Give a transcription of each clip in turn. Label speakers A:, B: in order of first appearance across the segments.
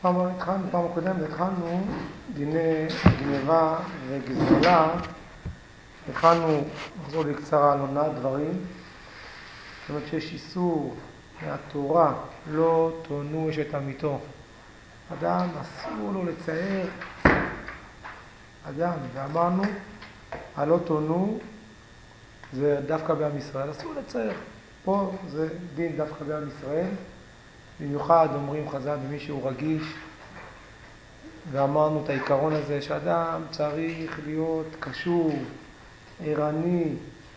A: פעם הקודמת התחלנו דיני גניבה וגזלה. התחלנו לחזור בקצרה על עונת דברים. זאת אומרת שיש איסור מהתורה לא תונו אשת עמיתו. אדם אסור לו לצייר אדם, ואמרנו הלא תונו זה דווקא בעם ישראל, אסור לצייר. פה זה דין דווקא בעם ישראל. במיוחד אומרים חז"ל במי שהוא רגיש, ואמרנו את העיקרון הזה שאדם צריך להיות קשוב, ערני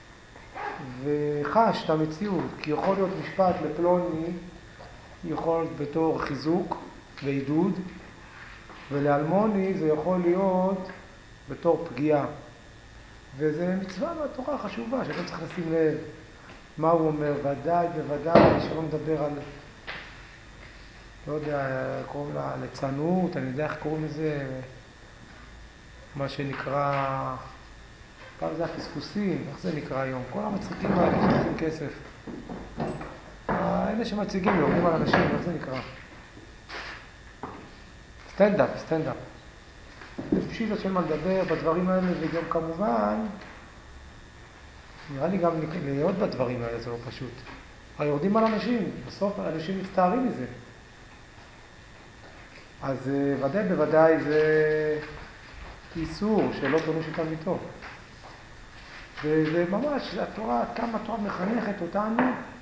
A: וחש את המציאות, כי יכול להיות משפט לפלוני, יכול להיות בתור חיזוק ועידוד, ולאלמוני זה יכול להיות בתור פגיעה. וזה מצווה מהתורה חשובה שאתה צריך לשים לב מה הוא אומר. ודאי בוודאי שלא מדבר על, לא יודע, קוראים לה לצנות, אני יודע איך קוראים לזה, מה שנקרא, פעם זה הפספוסים, איך זה נקרא היום? כל המצחיקים האלה שצריכים כסף. אלה שמציגים יורדים על אנשים, איך זה נקרא? סטנדאפ. פשיטה של מה לדבר בדברים האלה, וגם כמובן, נראה לי גם להיות בדברים האלה זה לא פשוט. יורדים על אנשים, בסוף אנשים מצטערים מזה. אז ודאי בוודאי זה איסור שלא תונו אשת עמיתו. וזה ממש, התורה, כמה התורה מחנכת אותנו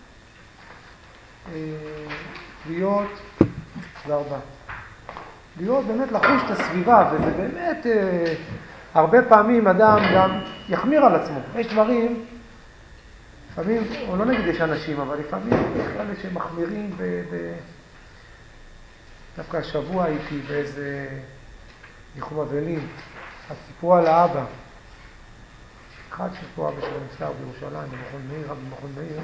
A: להיות, להיות באמת לחוש את הסביבה, וזה באמת, הרבה פעמים אדם גם יחמיר על עצמו. יש דברים, לפעמים, או לא נגיד יש אנשים, אבל לפעמים יש כאלה שמחמירים דווקא השבוע הייתי באיזה ניחום אבלים, אז סיפרו על האבא. אחד שפה אבא שלו נפטר בירושלים, במכון מאיר,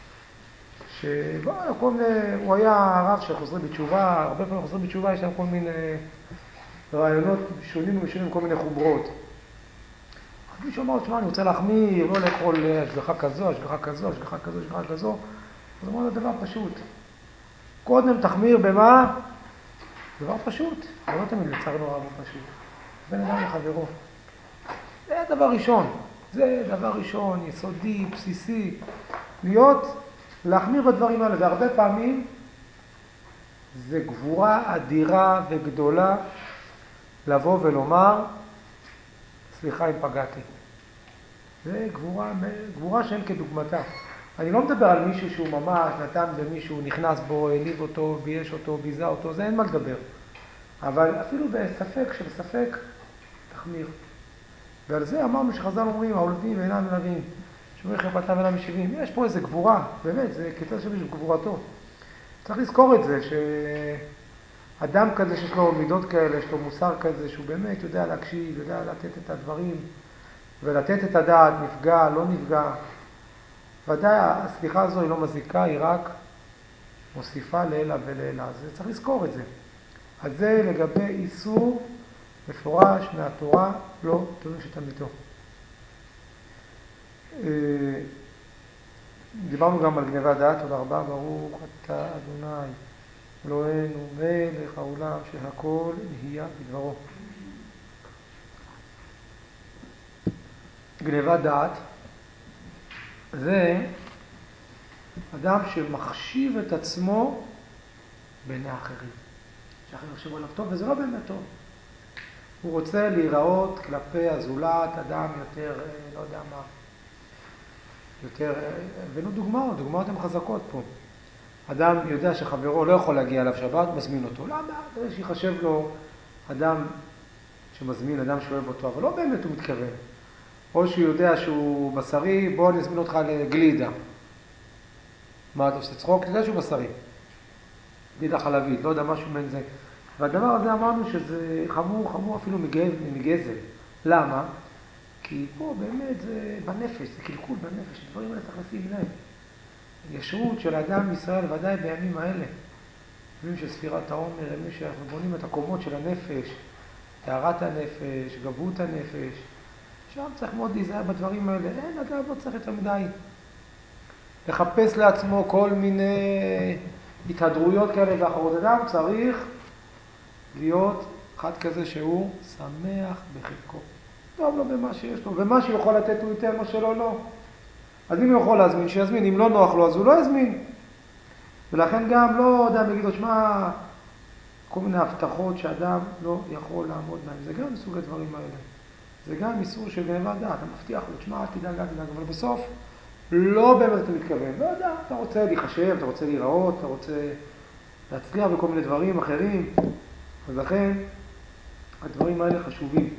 A: הוא היה הרב של חוזרים בתשובה, הרבה פעמים חוזרים בתשובה, יש להם כל מיני רעיונות שונים ומשונים, כל מיני חוברות. אז מישהו אמר, תשמע, אני רוצה להחמיר, לא לאכול השגחה כזו, השגחה כזו, השגחה כזו, השגחה כזו. אז אמרו לו דבר פשוט. קודם תחמיר במה? דבר פשוט. זה לא תמיד לצערנו הרב הוא פשוט. בן אדם לחברו. זה דבר ראשון, יסודי, בסיסי. להחמיר בדברים האלה, והרבה פעמים זה גבורה אדירה וגדולה לבוא ולומר, סליחה אם פגעתי. זה גבורה שאין כדוגמתה. אני לא מדבר על מישהו שהוא ממש נתן במישהו, נכנס בו, העליב אותו, בייש אותו, ביזה אותו, זה אין מה לדבר. אבל אפילו בספק של ספק, תחמיר. ועל זה אמרנו שחז"ל אומרים, העולבים אינם מלווים, שומרים חרפתם אינם משיבים. יש פה איזה גבורה, באמת, זה כתר שמישהו גבורתו. צריך לזכור את זה, שאדם כזה שיש לו מידות כאלה, יש לו מוסר כזה, שהוא באמת יודע להקשיב, יודע לתת את הדברים, ולתת את הדעת, נפגע, לא נפגע. ודאי, הסליחה הזו היא לא מזיקה, היא רק מוסיפה לעילה ולעילה. אז צריך לזכור את זה. אז זה לגבי איסור מפורש מהתורה, לא תונו אשת עמיתו. דיברנו גם על גניבת דעת, תודה רבה, ברוך אתה אדוני, אלוהינו מלך העולם שהכל נהיה בדברו. גניבת דעת זה אדם שמחשיב את עצמו בעיני אחרים. שאחרים יחשבו עליו טוב, וזה לא באמת טוב. הוא רוצה להיראות כלפי הזולת, אדם יותר, לא יודע מה, יותר, הבאנו דוגמאות הן חזקות פה. אדם יודע שחברו לא יכול להגיע אליו שבת, מזמין אותו. למה? שיחשב לו אדם שמזמין, אדם שאוהב אותו, אבל לא באמת הוא מתכוון. או שהוא יודע שהוא בשרי, בוא נזמין אותך לגלידה. מה אתה עושה צחוק? אתה יודע שהוא בשרי. גלידה חלבית, לא יודע משהו בין זה. והדבר הזה אמרנו שזה חמור אפילו מגזל. למה? כי פה באמת זה בנפש, זה קלקול בנפש, הדברים האלה צריך לשים לב. ישרות של אדם ישראל, ודאי בימים האלה, ימים של ספירת העומר, ימים שאנחנו בונים את הקומות של הנפש, טהרת הנפש, גבות הנפש, שם צריך מאוד להיזהר בדברים האלה. אין, אדם לא צריך יותר מדי לחפש לעצמו כל מיני התהדרויות כאלה ואחרות. אדם צריך להיות אחד כזה שהוא שמח בחלקו. טוב לו במה שיש לו, ומה שהוא יכול לתת הוא ייתן, מה שלא לא. אז אם הוא יכול להזמין, שיזמין, אם לא נוח לו אז הוא לא יזמין. ולכן גם לא אדם יגיד לו, שמה, כל מיני הבטחות שאדם לא יכול לעמוד בהם. זה גם מסוג הדברים האלה. זה גם איסור של גניבת דעת. אתה מבטיח לו, שמה, תדאג, אבל בסוף לא באמת אתה מתכוון. לא יודע, אתה רוצה להיחשב, אתה רוצה להיראות, אתה רוצה להצליח בכל מיני דברים אחרים. אז לכן, הדברים האלה חשובים.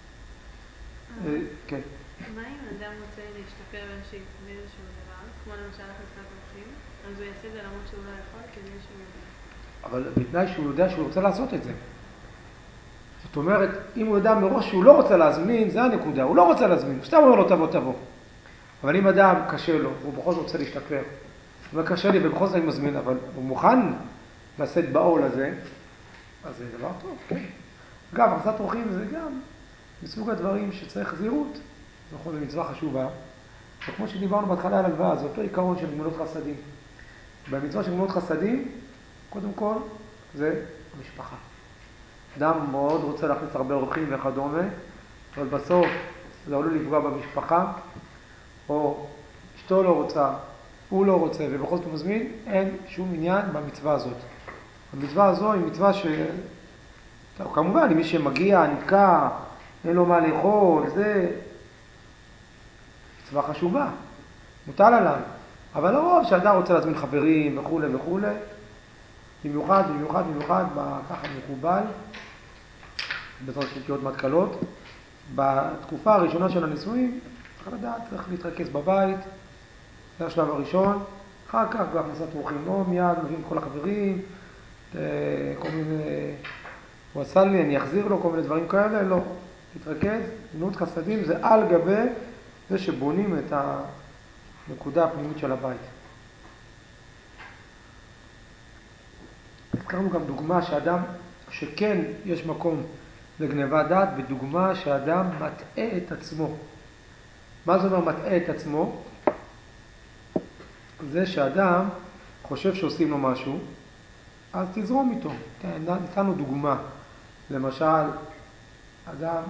A: כן.
B: מה אם אדם רוצה להשתפר באיזשהו דבר, כמו למשל הכנסת אורחים, אז הוא יעשה את זה למרות שהוא לא יכול, כדי שהוא יודע.
A: אבל בתנאי שהוא יודע שהוא רוצה לעשות את זה. זאת אומרת, אם הוא יודע מראש שהוא לא רוצה להזמין, זה הנקודה, הוא לא רוצה להזמין, סתם אומר לו תבוא. אבל אם אדם קשה לו, הוא בכל זאת רוצה להשתפר, הוא קשה לי ובכל זאת אני מזמין, אבל הוא מוכן לשאת בעול הזה, אז זה דבר טוב, כן. אגב, הכנסת אורחים זה גם מסוג הדברים שצריך זהירות, זו מצווה חשובה, וכמו שדיברנו בהתחלה על הלוואה, זה אותו עיקרון של גמילות חסדים. במצווה של גמילות חסדים, קודם כל, זה המשפחה. אדם מאוד רוצה להכניס הרבה אורחים וכדומה, אבל בסוף זה עלול לפגוע במשפחה, או אשתו לא רוצה, הוא לא רוצה, ובכל זאת הוא מזמין, אין שום עניין במצווה הזאת. המצווה הזו היא מצווה כמובן, אם מי שמגיע, נתקע, אין לו מה לאכול, זה מצווה חשובה, מוטל עליו. אבל לרוב שאדם רוצה להזמין חברים וכו', במיוחד, ככה מקובל, בעזרת שתיות מתקלות, בתקופה הראשונה של הנישואים, צריך לדעת, צריך להתרכז בבית, זה השלב הראשון, אחר כך בהכנסת אורחים, לא מיד, מביאים כל החברים, כל מיני, הוא עשה לי, אני אחזיר לו כל מיני דברים כאלה, לא, להתרכז, גמילות חסדים זה על גבי זה שבונים את הנקודה הפנימית של הבית. הזכרנו גם דוגמה שאדם, שכן יש מקום לגניבת דעת, בדוגמה שאדם מטעה את עצמו. מה זה אומר מטעה את עצמו? זה שאדם חושב שעושים לו משהו, אז תזרום איתו. נתנו דוגמה. למשל, אדם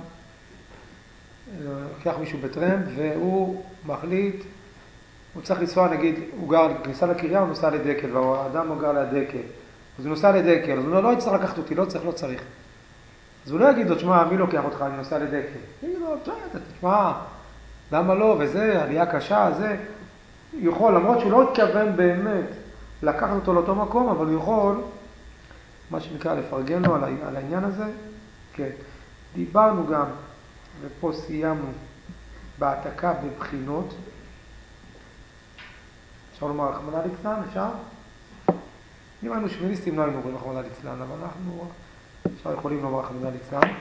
A: לוקח מישהו בטרמפ והוא מחליט, הוא צריך לנסוע, נגיד, הוא גר, כניסה לקריה, הוא נוסע לדקל, והאדם הוא גר לדקל. אז הוא נוסע לדקל, אז הוא אומר, לא צריך לקחת אותי, לא צריך. אז הוא לא יגיד לו, תשמע, מי לוקח אותך, אני נוסע לדקל. הוא יגיד לו, תשמע, למה לא, וזה, עלייה קשה, זה. יכול, למרות שהוא לא התכוון באמת לקחת אותו לאותו מקום, אבל הוא יכול, מה שנקרא, לפרגן לו על העניין הזה. כן, דיברנו גם, ופה סיימנו, בהעתקה בבחינות. אפשר לומר, רחמנא ליצלן, אפשר? אם היינו שמיניסטים לא היינו אומרים רחמנא ליצלן, אבל אנחנו עכשיו יכולים לומר רחמנא ליצלן.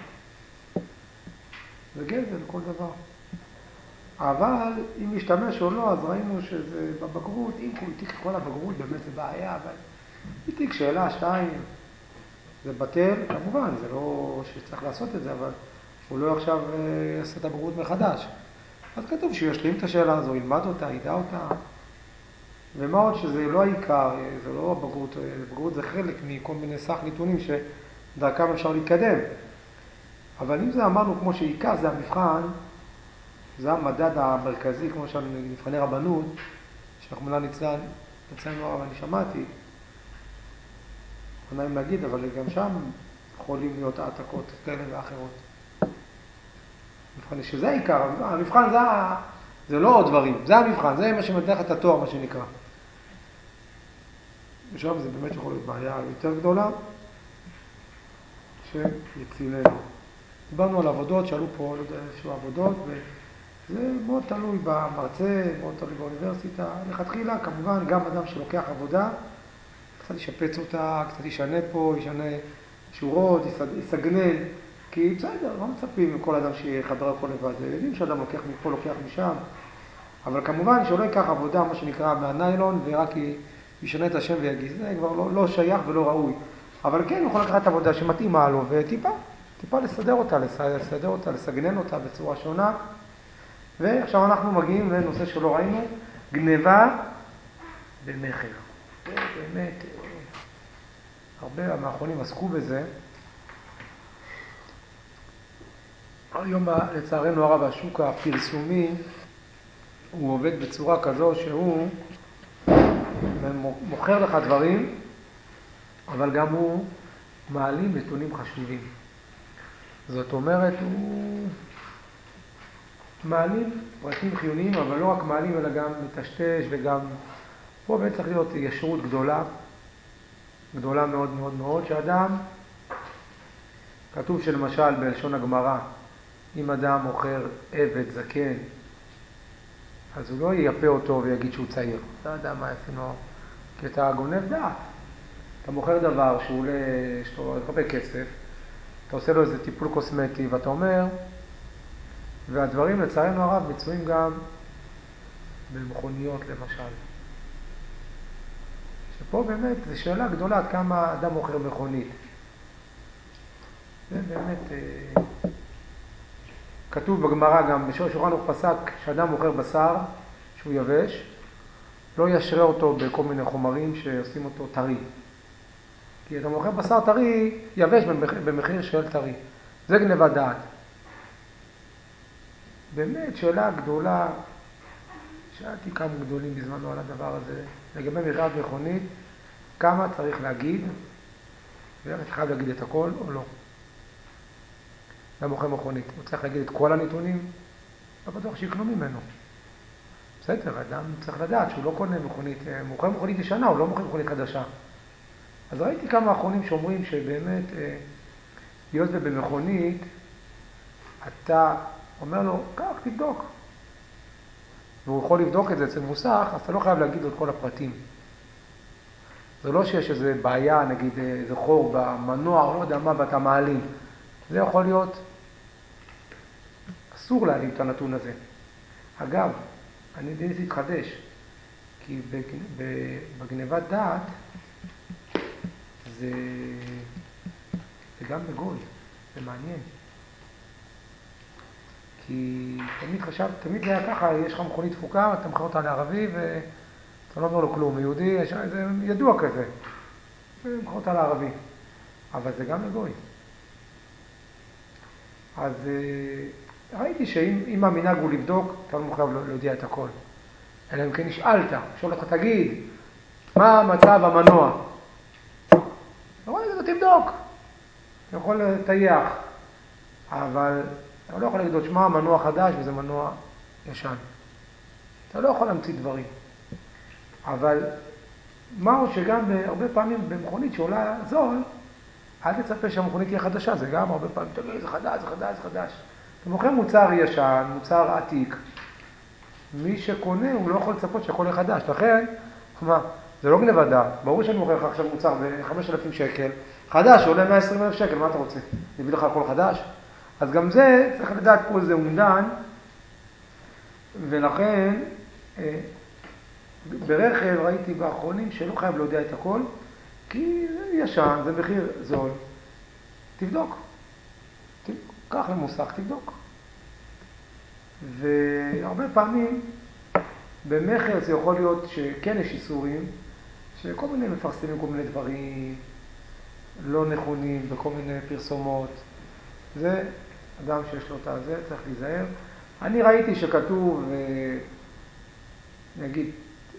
A: זה גזל כל דבר. אבל אם נשתמש או לא, אז ראינו שזה בבגרות, אם הוא התיק כל הבגרות, באמת זה בעיה, אבל התיק שאלה, 2, זה בטל, כמובן, זה לא שצריך לעשות את זה, אבל הוא לא עכשיו יעשה את הבגרות מחדש. אז כתוב שהוא ישלים את השאלה הזו, ילמד אותה, ידע אותה, ומה עוד שזה לא העיקר, זה לא הבגרות, בגרות זה חלק מכל מיני סך נתונים שדרכם אפשר להתקדם. אבל אם זה אמרנו כמו שעיקר זה המבחן, זה המדד המרכזי, כמו מבחני רבנות, שרחמנא ליצלן, אצלנו הרב אני שמעתי, לא נעים להגיד, אבל גם שם יכולים להיות העתקות כאלה ואחרות. מבחן שזה העיקר, המבחן זה לא עוד דברים, זה המבחן, זה מה שמדרך את התואר, מה שנקרא. ושם זה באמת יכול להיות בעיה יותר גדולה, שיצילנו. דיברנו על עבודות, שאלו פה, לא יודע איזשהו עבודות, וזה מאוד תלוי במרצה, מאוד תלוי באוניברסיטה. לכתחילה, כמובן, גם אדם שלוקח עבודה, קצת ישפץ אותה, קצת ישנה פה, ישנה שורות, יסגנן, כי בסדר, לא מצפים מכל אדם שיחדר הכל לבד. זה יודעים שאדם לוקח מפה, לוקח משם, אבל כמובן שלא ייקח עבודה, מה שנקרא, מהניילון, ורק ישנה את השם ויגיש. זה כבר לא שייך ולא ראוי. אבל כן, הוא יכול לקחת עבודה שמתאימה לו, וטיפה לסדר אותה, לסגנן אותה בצורה שונה. ועכשיו אנחנו מגיעים לנושא שלא ראינו, גניבה במחר. באמת, הרבה מהאחרונים עסקו בזה, היום לצערנו הרב השוק הפרסומי הוא עובד בצורה כזו שהוא מוכר לך דברים, אבל גם הוא מעלים נתונים חשובים. זאת אומרת, הוא מעלים פרטים חיוניים, אבל לא רק מעלים, אלא גם מטשטש, וגם פה באמת צריך להיות ישרות גדולה, גדולה מאוד מאוד מאוד, שאדם, כתוב שלמשל בלשון הגמרא, אם אדם מוכר עבד זקן, אז הוא לא ייפה אותו ויגיד שהוא צעיר. לא יודע מה יעשינו, כי אתה גונב דעת. אתה מוכר דבר שהוא עולה, יש לו הרבה כסף, אתה עושה לו איזה טיפול קוסמטי, ואתה אומר, והדברים לצערנו הרב מצויים גם במכוניות למשל. שפה באמת זו שאלה גדולה עד כמה אדם מוכר מכונית. זה באמת, כתוב בגמרא גם, בשולחן ערוך פסק, שאדם מוכר בשר שהוא יבש, לא ישרה אותו בכל מיני חומרים שעושים אותו טרי. כי אתה מוכר בשר טרי, יבש במחיר של טרי. זה גנבת דעת. באמת שאלה גדולה, שאלתי כמה גדולים בזמנו על הדבר הזה, לגבי מכירת מכונית, כמה צריך להגיד, ואתה חייב להגיד את הכל או לא. למוכר מכונית, הוא צריך להגיד את כל הנתונים, לא בטוח שיקנו ממנו. בסדר, אדם צריך לדעת שהוא לא קונה מכונית, מוכר מכונית ישנה, הוא לא מוכר מכונית חדשה. אז ראיתי כמה אחרונים שאומרים שבאמת, להיות במכונית, אתה אומר לו, כך, תבדוק. והוא יכול לבדוק את זה אצל מוסך, אז אתה לא חייב להגיד לו את כל הפרטים. זה לא שיש איזו בעיה, נגיד איזה חור במנוע, או לא יודע מה, ואתה מעלים. זה יכול להיות, אסור להעלים את הנתון הזה. אגב, אני ניסיתי להתחדש, כי בגנבת דעת, זה גם בגוי, זה מעניין. כי תמיד זה היה ככה, יש לך מכונית תפוקה, אתה מכיר אותה לערבי ואתה לא אומר לו כלום. יהודי, זה ידוע כזה, מכיר אותה לערבי. אבל זה גם לגוי. אז ראיתי שאם המנהג הוא לבדוק, אתה לא חייב להודיע את הכל. אלא אם כן נשאלת, שואל אותך, תגיד, מה מצב המנוע? לא יודע, תבדוק. אתה יכול לטייח, אבל אתה לא יכול להגיד לו, שמה, מנוע חדש וזה מנוע ישן. אתה לא יכול להמציא דברים. אבל מהו שגם הרבה פעמים במכונית שעולה זול, אל תצפה שהמכונית תהיה חדשה, זה גם הרבה פעמים, תגיד, זה חדש, זה חדש, זה חדש. אתה מוכר מוצר ישן, מוצר עתיק, מי שקונה הוא לא יכול לצפות שהכל יהיה חדש. לכן, מה, זה לא גנבת דעת. ברור שאני מוכר לך עכשיו מוצר ב-5,000 שקל, חדש, שעולה 120,000 שקל, מה אתה רוצה? אני אביא לך הכל חדש? אז גם זה, צריך לדעת פה זה אומדן, ולכן, ברכב ראיתי באחרונים שלא חייב להודיע את הכל, כי זה ישן, זה מחיר זול. תבדוק. קח למוסך, תבדוק. והרבה פעמים במחר זה יכול להיות שכן יש איסורים, שכל מיני מפרסמים כל מיני דברים לא נכונים וכל מיני פרסומות. זה אדם שיש לו את הזה, צריך להיזהר. אני ראיתי שכתוב, נגיד,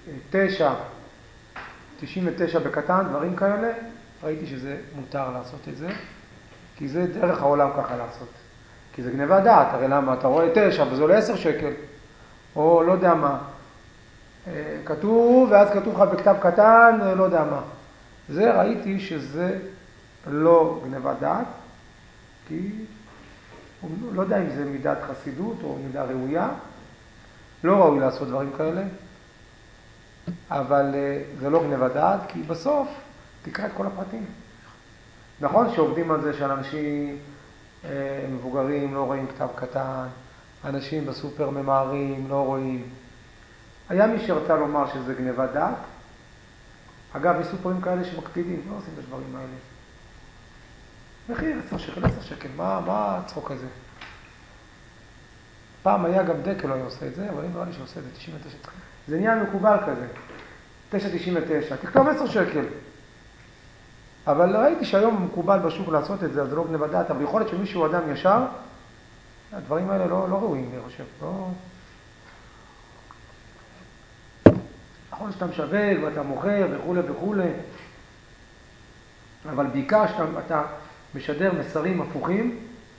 A: 99 בקטן, דברים כאלה, ראיתי שזה מותר לעשות את זה, כי זה דרך העולם ככה לעשות. כי זה גנבת דעת, הרי למה? אתה רואה 9 וזה עולה 10 שקל, או לא יודע מה. כתוב, ואז כתוב לך בכתב קטן, לא יודע מה. זה ראיתי שזה לא גנבת דעת, כי לא יודע אם זה מידת חסידות או מידה ראויה, לא ראוי לעשות דברים כאלה, אבל זה לא גנבת דעת, כי בסוף תקרא את כל הפרטים. נכון שעובדים על זה שאנשים מבוגרים לא רואים כתב קטן, אנשים בסופר ממהרים לא רואים. היה מי שרצה לומר שזה גנבת דעת. אגב, יש סופרים כאלה שמקפידים, לא עושים את הדברים האלה. מחיר 10 שקל, 10 שקל, מה הצחוק הזה? פעם היה גם דקל לא עושה את זה, אבל אם נראה לי שעושה את זה 99. זה נהיה מקובל כזה, 9.99, תכתוב 10 שקל. אבל ראיתי שהיום מקובל בשוק לעשות את זה, אז זה לא גנבת דעת, אבל יכול להיות שמישהו אדם ישר, הדברים האלה לא ראויים, אני חושב. לא... נכון שאתה משווק ואתה מוכר וכו' וכו', אבל בעיקר שאתה משדר מסרים הפוכים,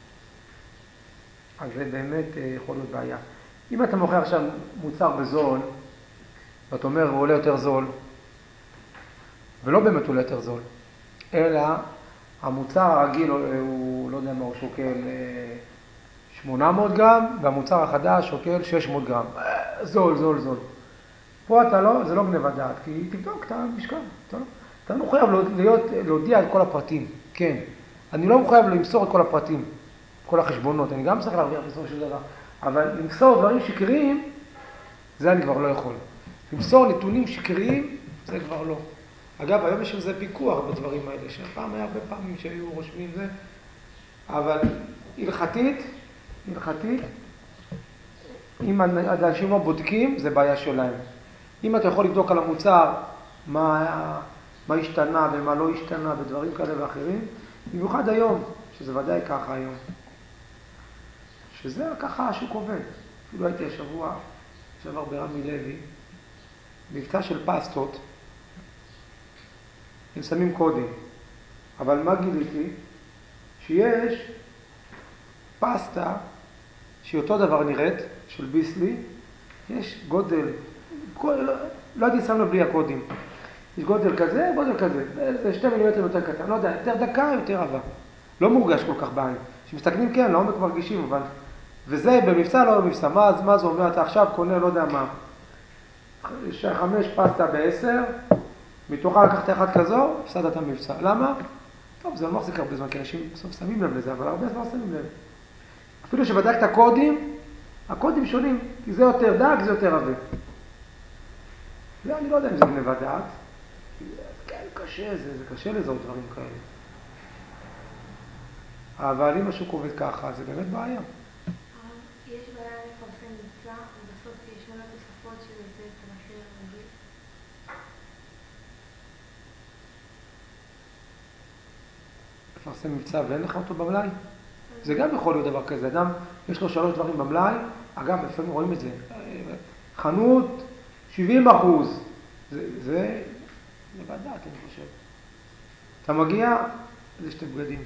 A: אז זה באמת יכול להיות בעיה. אם אתה מוכר עכשיו מוצר בזול, ואתה אומר הוא עולה יותר זול, ולא באמת עולה יותר זול, אלא המוצר הרגיל הוא לא יודע מה, הוא שוקל 800 גרם, והמוצר החדש שוקל 600 גרם. זול, זול, זול. פה אתה לא, זה לא גניבת דעת, כי תבדוק את המשקל. אתה לא חייב להודיע את כל הפרטים. כן. אני לא חייב למסור את כל הפרטים, כל החשבונות. אני גם צריך להרוויח בסופו של דבר. אבל למסור דברים שקריים, זה אני כבר לא יכול. למסור נתונים שקריים, זה כבר לא. אגב, היום יש איזה פיקוח בדברים האלה, שפעם היה הרבה פעמים שהיו רושמים זה, אבל הלכתית, אם אנשים לא בודקים, זה בעיה שלהם. אם אתה יכול לבדוק על המוצר מה השתנה ומה לא השתנה ודברים כאלה ואחרים, במיוחד היום, שזה ודאי ככה היום, שזה ככה השוק עובד. אפילו הייתי השבוע, שעבר ברמי לוי, מבצע של פסטות, הם שמים קודים. אבל מה גיליתי? שיש פסטה שהיא אותו דבר נראית, של ביסלי, יש גודל, לא הייתי שם לו בלי הקודים. יש גודל כזה, גודל כזה. זה 2 מילימטר יותר קטן. לא יודע, יותר דקה, יותר עבה. לא מורגש כל כך בעין. כשמסתכלים כן, לעומק מרגישים, אבל... וזה במבצע, לא במבצע. מה זה אומר? אתה עכשיו קונה, לא יודע מה, 5 פסטה ב10, מתוכה לקחת אחד כזו, הפסדת את המבצע. למה? טוב, זה לא מחזיק הרבה זמן, כי אנשים בסוף שמים לב לזה, אבל הרבה זמן שמים לב. אפילו שבדקת קודים, הקודים שונים, כי זה יותר דק, זה יותר עבה. ואני לא יודע אם זה גניבת דעת, כן, קשה, זה קשה לזהות דברים כאלה. אבל אם השוק עובד ככה, זה באמת בעיה.
B: יש בעיה לפרסם מבצע, ובסוף יש מלא תוספות שזה יוצא את המחיר רגיל.
A: לפרסם מבצע ואין לך אותו במלאי? זה גם יכול להיות דבר כזה. אדם, יש לו 3 דברים במלאי, אגב, לפעמים רואים את זה. חנות, 70%. זה לבדעת, אני חושב. אתה מגיע, זה 2 בגדים.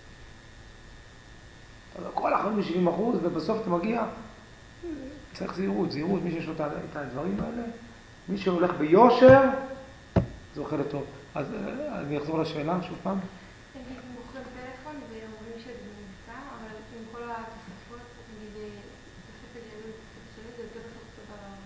A: כל החנות 70%, ובסוף אתה מגיע, צריך זהירות, מי שיש לו את הדברים האלה, מי שהולך ביושר, זה אוכל לטוב. אז אני אחזור לשאלה שוב פעם.
B: נגיד, מוכרים טלפון ואומרים שזה במבצע, אבל עם כל התוספות, נגיד, תוספת ידוד, תוספת שלי, זה יותר בסוף אותו דבר.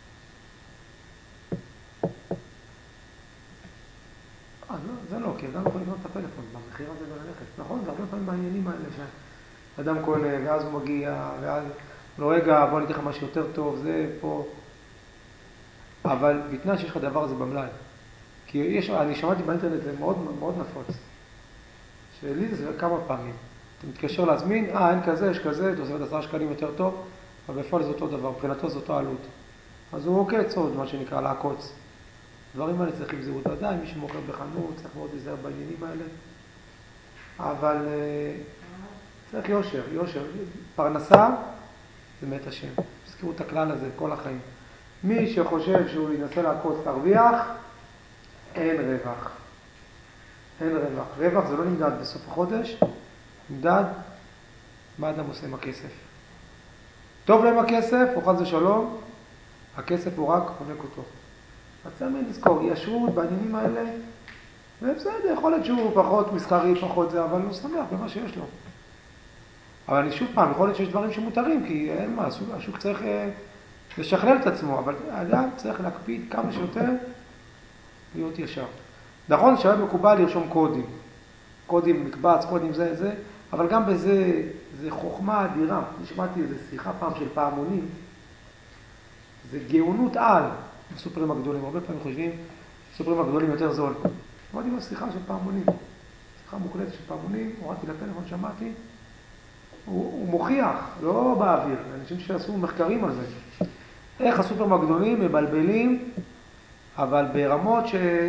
A: זה לא, כי אדם יכול לקנות את הפלאפון במחיר הזה וללכת. נכון, זה הרבה פעמים בעניינים האלה שאדם קונה, ואז הוא מגיע, ואז לא רגע, בוא ניתן לך משהו יותר טוב, זה פה. אבל בתנאי שיש לך דבר הזה במלאי. כי אני שמעתי באינטרנט, זה מאוד מאוד נפוץ. שלי זה כמה פעמים. אתה מתקשר להזמין, אין כזה, יש כזה, תוספת 10 שקלים יותר טוב, אבל בפועל זה אותו דבר, מבחינתו זה אותו עלות. אז הוא עוקץ עוד, מה שנקרא, לעקוץ. דברים האלה צריכים זהות ודאי, מי שמוכר בחנות, צריך מאוד להיזהר בעניינים האלה. אבל צריך יושר. פרנסה זה מת השם. תזכרו את הכלל הזה כל החיים. מי שחושב שהוא ינסה לעקוץ תרוויח, אין רווח. רווח זה לא נמדד בסוף החודש, נמדד מה אדם עושה עם הכסף. טוב להם הכסף, או חס ושלום, הכסף הוא רק חונק אותו. אז צריך לזכור, ישרות בעניינים האלה, ובסדר, יכול להיות שהוא פחות מסחרי, פחות זה, אבל הוא שמח במה שיש לו. אבל אני שוב פעם, יכול להיות שיש דברים שמותרים, כי אין מה, השוק צריך לשכלל את עצמו, אבל האדם צריך להקפיד כמה שיותר להיות ישר. נכון שהיה מקובל לרשום קודים מקבץ, קודים זה, אבל גם בזה, זה חוכמה אדירה. אני שמעתי איזו שיחה פעם של פעמונים, זה גאונות על בסופרים הגדולים. הרבה פעמים חושבים בסופרים הגדולים יותר זול. שמעתי בשיחה של פעמונים, שיחה מוקלטת של פעמונים, הורדתי לפלאפון, שמעתי, הוא מוכיח, לא באוויר, אנשים שעשו מחקרים על זה. איך הסופרים הגדולים מבלבלים, אבל ברמות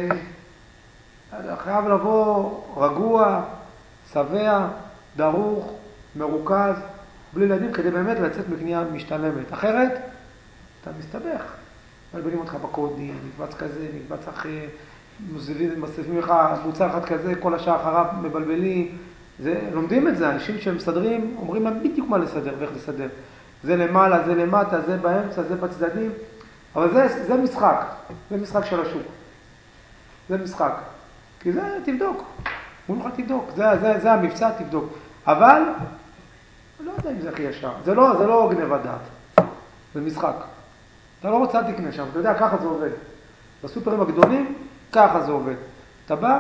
A: חייב לבוא רגוע, שבע, דרוך, מרוכז, בלי ילדים, כדי באמת לצאת מקנייה משתלמת. אחרת, אתה מסתבך. מבלבלים אותך בקודים, מקבץ כזה, מקבץ אחר, מוסיפים לך מוצר אחד כזה, כל השאר אחריו מבלבלים. לומדים את זה, אנשים שמסדרים, אומרים להם בדיוק מה לסדר ואיך לסדר. זה למעלה, זה למטה, זה באמצע, זה בצדדים. אבל זה משחק, זה משחק של השוק. זה משחק. כי זה תבדוק. אומרים לך תבדוק, זה המבצע, תבדוק. אבל, לא יודע אם זה הכי ישר. זה לא גניבת דעת. זה משחק. אתה לא רוצה תקנה שם, אתה יודע, ככה זה עובד. בסופרים הגדולים, ככה זה עובד. אתה בא,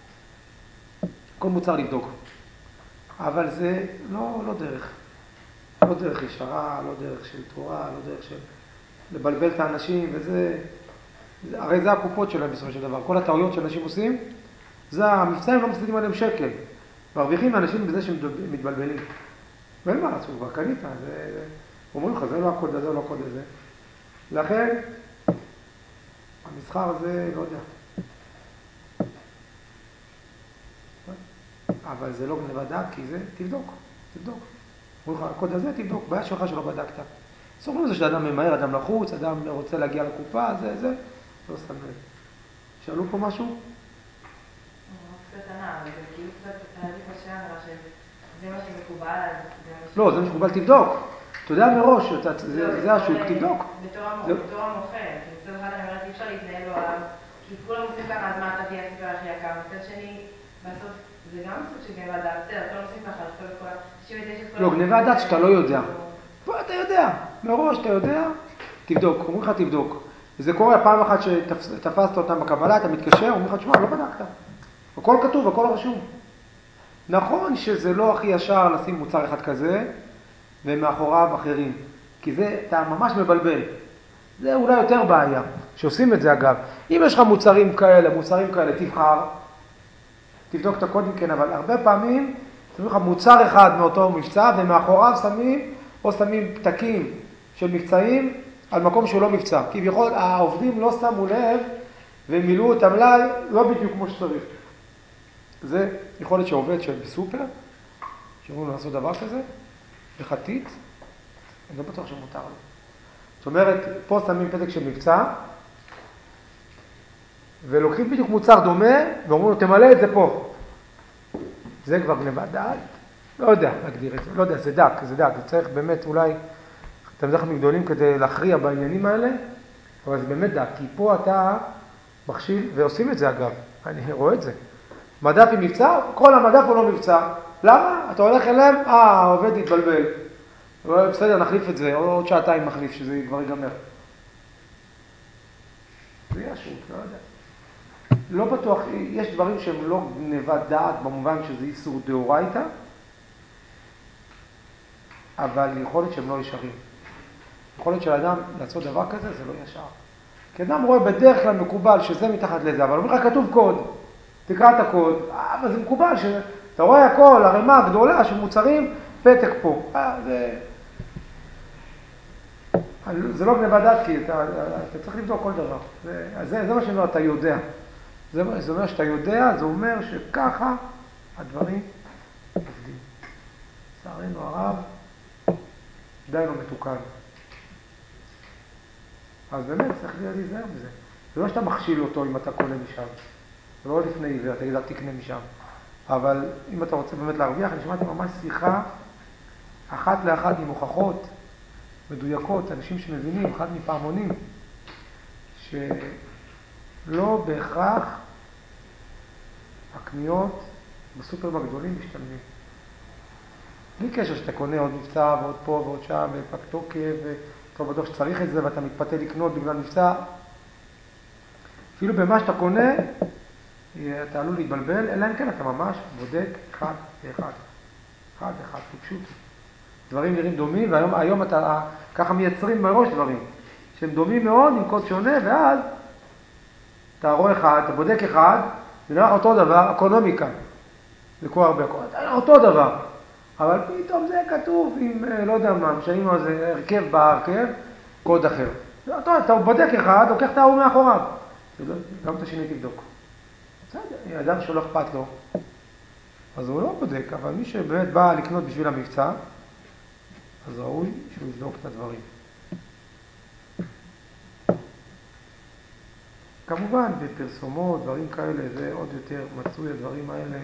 A: כל מוצר לבדוק. אבל זה לא דרך. לא דרך ישרה, לא דרך של תורה, לא דרך של לבלבל את האנשים, וזה... הרי זה הקופות שלהם בסופו של דבר. כל הטעויות שאנשים עושים, זה המבצעים לא מסתדים עליהם שקל. מרוויחים האנשים בזה שהם מתבלבלים. ואין מה לעשות, כבר קנית. אומרים לך, זה לא הקוד הזה, לא הקוד הזה. לכן, המסחר הזה, לא יודע. אבל זה לא גניבת דעת, כי זה, תבדוק. אומרים לך, הקוד הזה, תבדוק. בעיה שלך שלא בדקת. סוגרים לזה שאדם ממהר, אדם לחוץ, אדם רוצה להגיע לקופה, זה. לא שם לב. שאלו פה משהו?
C: קצת ענה, אבל זה כאילו קצת תהליך השעה, זה מה שמקובל,
A: לא, זה מקובל, תבדוק. אתה יודע מראש, זה השוק, תבדוק.
C: בתור המוכר, כי מצד אחד אני אומרת, אי אפשר להתנהל בעולם, כי כולם עושים ככה, אז מה אתה תהיה הספר הכי יקר? מצד שני, בסוף, זה גם סוג של גניבת דעת, בסדר, כולם עושים ככה, לכתוב את כל
A: לא, גניבת דעת שאתה לא יודע. פה אתה יודע, מראש אתה יודע, תבדוק, אומרים לך תבדוק. וזה קורה פעם אחת שתפסת אותם בקבלה, אתה מתקשר, אומרים לך, תשמע, לא בדקת. הכל כתוב, הכל רשום. נכון שזה לא הכי ישר לשים מוצר אחד כזה, ומאחוריו אחרים. כי זה, אתה ממש מבלבל. זה אולי יותר בעיה, שעושים את זה אגב. אם יש לך מוצרים כאלה, תבחר, תבדוק את הקודים, כן, אבל הרבה פעמים, שמים לך מוצר אחד מאותו מבצע, ומאחוריו שמים פתקים של מבצעים על מקום שהוא לא מבצע. כי בכל העובדים לא שמו לב, ומילאו את המלאי לא בדיוק כמו שצריך. זה יכול להיות שעובד בסופר, שאומרים לו לעשות דבר כזה, בחתית, אני לא בטוח שמותר לו. זאת אומרת, פה שמים פתק של מבצע, ולוקחים בדיוק מוצר דומה, ואומרים לו, תמלא את זה פה. זה כבר גניבת דעת. לא יודע להגדיר את זה, לא יודע, זה דק. זה צריך באמת אולי, אתם זכם גדולים כדי להכריע בעניינים האלה, אבל זה באמת דק, כי פה אתה מכשיל, ועושים את זה אגב, אני רואה את זה. מדף עם מבצע, כל המדף הוא לא מבצע. למה? אתה הולך אליהם, העובד יתבלבל. בסדר, נחליף את זה, עוד שעתיים מחליף, שזה כבר ייגמר. זה יהיה שוק, לא יודע. לא בטוח, יש דברים שהם לא גניבת דעת, במובן שזה איסור דאורייתא, אבל יכול להיות שהם לא ישרים. יכול להיות שלאדם לעשות דבר כזה, זה לא ישר. כי אדם רואה בדרך כלל מקובל שזה מתחת לזה, אבל אומר לך כתוב קוד. תקרא את הקוד, אבל זה מקובל שאתה רואה הכל, הרמה הגדולה של מוצרים, פתק פה. זה לא גניבת דעת, כי אתה צריך לבדוק כל דבר. זה מה שאומר, אתה יודע. זה אומר שאתה יודע, זה אומר שככה הדברים עובדים. לצערנו הרב, די לא מתוקן. אז באמת צריך להיזהר בזה. זה לא שאתה מכשיל אותו אם אתה קונה משם. זה לא לפני עיוור, תגיד, אל תקנה משם. אבל אם אתה רוצה באמת להרוויח, אני שמעתי ממש שיחה אחת לאחת עם הוכחות מדויקות, אנשים שמבינים, אחד מפעמונים, שלא בהכרח הקניות בסופרים הגדולים משתלמים. בלי קשר שאתה קונה עוד מבצע ועוד פה ועוד שם ופק תוקף ואתה בטוח שצריך את זה ואתה מתפתה לקנות בגלל מבצע. אפילו במה שאתה קונה, אתה עלול להתבלבל, אלא אם כן אתה ממש בודק אחד ואחד. אחד, פשוט. דברים נראים דומים, והיום אתה ככה מייצרים מראש דברים, שהם דומים מאוד עם קוד שונה, ואז אתה רואה אחד, אתה בודק אחד, ונראה אותו דבר, אקונומיקה. זה כל הרבה קוד, אותו דבר. אבל פתאום זה כתוב עם, לא יודע מה, משנים לו איזה הרכב בהרכב, קוד אחר. אתה בודק אחד, לוקח את ההוא מאחוריו. גם את השני תבדוק. בסדר, אדם שלא אכפת לו, אז הוא לא בודק, אבל מי שבאמת בא לקנות בשביל המבצע, אז ראוי שהוא יבדוק את הדברים. כמובן, בפרסומות, דברים כאלה, זה עוד יותר מצוי הדברים האלה,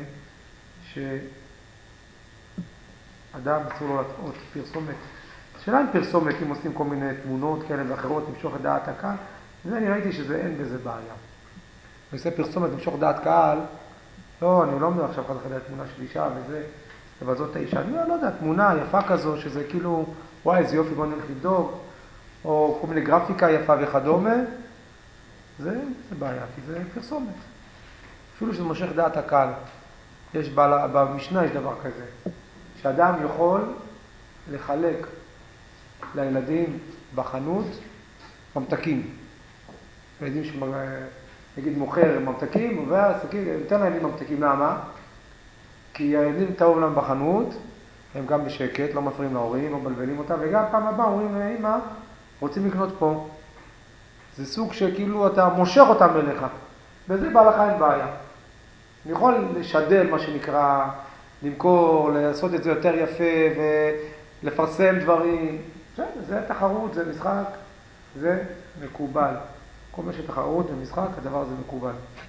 A: שאדם אסור לו לטעות פרסומת. השאלה אם פרסומת, אם עושים כל מיני תמונות כאלה ואחרות, למשוך את דעת הקהל, זה אני ראיתי שזה אין בזה בעיה. אני עושה פרסומת, למשוך דעת קהל, לא, אני לא אומר עכשיו חד אחד תמונה של אישה וזה, לבזות את האישה. אני לא יודע, תמונה יפה כזו, שזה כאילו, וואי, איזה יופי, בוא נלך לבדוק, או כל מיני גרפיקה יפה וכדומה, זה בעיה, כי זה פרסומת. אפילו שזה מושך דעת הקהל. במשנה יש דבר כזה, שאדם יכול לחלק לילדים בחנות ממתקים. ילדים נגיד מוכר ממתקים, ניתן לילדים ממתקים. למה? כי הילדים טוב להם בחנות, הם גם בשקט, לא מפריעים להורים, לא מבלבלים אותם, וגם פעם הבאה אומרים לאמא, רוצים לקנות פה. זה סוג שכאילו אתה מושך אותם אליך, וזה בהלכה אין בעיה. אני יכול לשדל, מה שנקרא, למכור, לעשות את זה יותר יפה ולפרסם דברים. זה תחרות, זה משחק, זה מקובל. כל מה שתחרות ומשחק, הדבר הזה מקובל.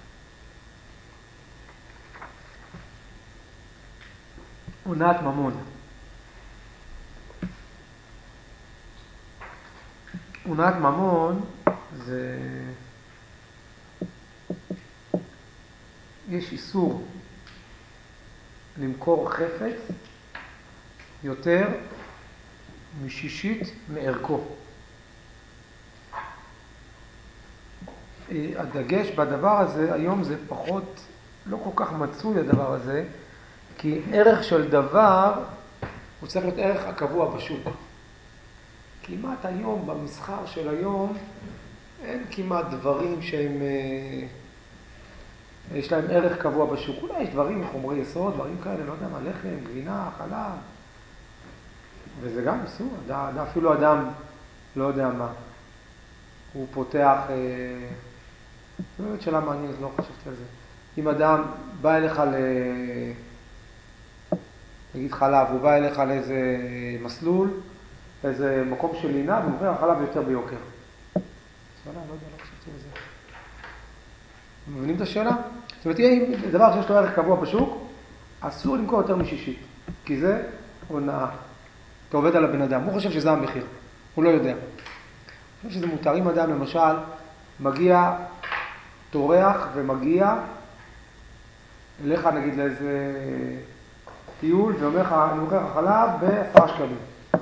A: עונת ממון. עונת ממון זה... יש איסור למכור חפץ יותר משישית מערכו. הדגש בדבר הזה, היום זה פחות, לא כל כך מצוי הדבר הזה, כי ערך של דבר הוא צריך להיות ערך הקבוע בשוק. כמעט היום, במסחר של היום, אין כמעט דברים שהם, יש להם ערך קבוע בשוק. אולי יש דברים, חומרי יסוד, דברים כאלה, לא יודע מה, לחם, גבינה, חלב. וזה גם אסור, אפילו אדם לא יודע מה. הוא פותח, זו באמת שאלה מעניינת, לא חשבתי על זה. אם אדם בא אליך נגיד חלב, הוא בא אליך לאיזה מסלול, איזה מקום של לינה, ומוכר החלב יותר ביוקר. שאלה, לא יודע, לא חשבתי על זה. אתם מבינים את השאלה? זאת אומרת, אם דבר שיש לו ערך קבוע בשוק, אסור למכור יותר משישית, כי זה הונאה. אתה עובד על הבן אדם, הוא חושב שזה המחיר, הוא לא יודע. אני חושב שזה מותר. אם אדם למשל מגיע, טורח ומגיע אליך נגיד לאיזה טיול ואומר לך, אני מוכר לך חלב ב10 שקלים.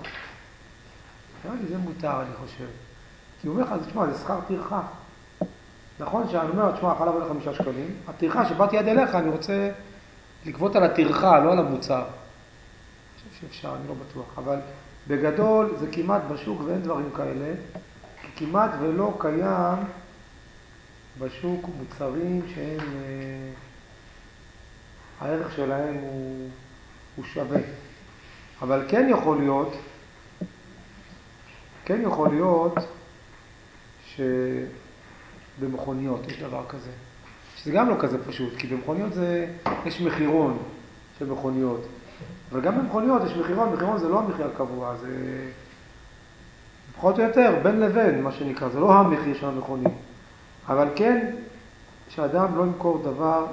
A: זה מותר, אני חושב. כי הוא אומר לך, תשמע, זה שכר טרחה. נכון שאני אומר, תשמע, החלב עולה 5 שקלים, הטרחה שבאתי עד אליך, אני רוצה לקבוט על הטרחה, לא על המוצר. אני חושב שאפשר, אני לא בטוח. אבל בגדול זה כמעט בשוק ואין דברים כאלה, כי כמעט ולא קיים בשוק מוצרים שהם, הערך שלהם הוא שווה. אבל כן יכול להיות שבמכוניות יש דבר כזה. שזה גם לא כזה פשוט, כי במכוניות יש מחירון של מכוניות. אבל גם במכוניות יש מחירון זה לא המחיר הקבוע, זה פחות או יותר בין לבין, מה שנקרא, זה לא המחיר של המכונית. אבל כן, שאדם לא ימכור דבר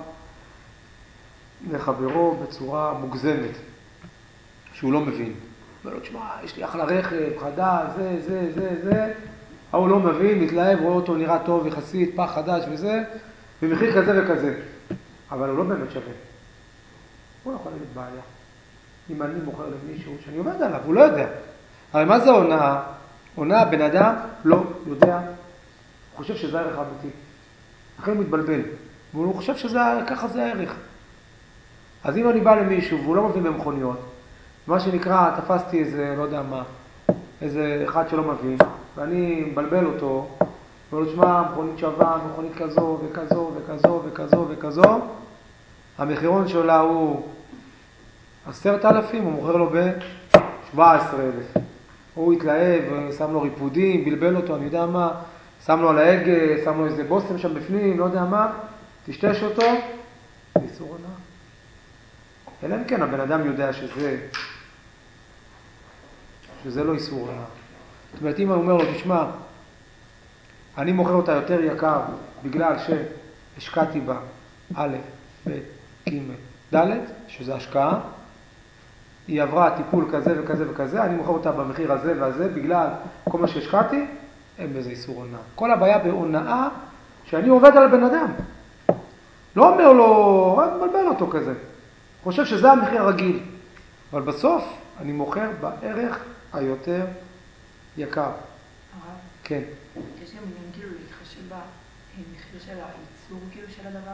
A: לחברו בצורה מוגזמת, שהוא לא מבין. אומר לו, תשמע, יש לי אחלה רכב, חדש, זה. הוא לא מבין, מתלהב, רואה אותו נראה טוב יחסית, פח חדש וזה, במחיר כזה וכזה. אבל הוא לא באמת שווה. הוא יכול להיות בעיה. אם אני מוכר למישהו שאני עובד עליו, הוא לא יודע. הרי מה זה הונאה? הונאה, בן אדם לא יודע, הוא חושב שזה הערך האמיתי. אחרי הוא מתבלבל, והוא חושב ככה זה הערך. אז אם אני בא למישהו והוא לא מבין במכוניות, מה שנקרא, תפסתי איזה, לא יודע מה, איזה אחד שלא מבין, ואני מבלבל אותו, ואומר לו, שמה, מכונית שווה, מכונית כזו וכזו וכזו וכזו וכזו, המחירון שלה הוא 10,000, הוא מוכר לו ב-17,000. הוא התלהב, שם לו ריפודים, בלבל אותו, אני יודע מה, שם לו על ההגה, שם לו איזה בוסם שם בפנים, לא יודע מה, תשתש אותו, איסור הונאה. אלא אם כן, הבן אדם יודע שזה שזה לא איסור הונאה. זאת אומרת, אם הוא אומר לו, תשמע, אני מוכר אותה יותר יקר בגלל שהשקעתי בה א', ב', ג', ד', שזה השקעה, היא עברה טיפול כזה וכזה וכזה, אני מוכר אותה במחיר הזה והזה בגלל כל מה שהשקעתי, אין בזה איסור הונאה. כל הבעיה בהונאה שאני עובד על הבן אדם. לא אומר לו, רק מבלבל אותו כזה. חושב שזה המחיר הרגיל. אבל בסוף אני מוכר בערך היותר יקר.
D: הרב?
A: כן.
D: יש גם עניין כאילו להתחשב במחיר של הייצור כאילו של הדבר?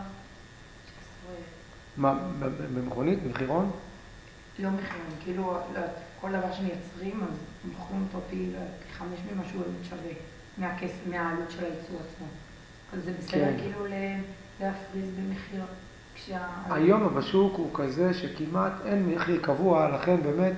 A: מה, במכונית, במחירון?
D: לא מחירון, כאילו כל דבר שמייצרים אז מוכרים אותו פי 5 ממשהו שווה מהעלות של הייצור עצמו. אז זה בסדר
A: כן.
D: כאילו להפריז במחיר
A: היום בשוק הוא כזה שכמעט אין מחיר קבוע, לכן באמת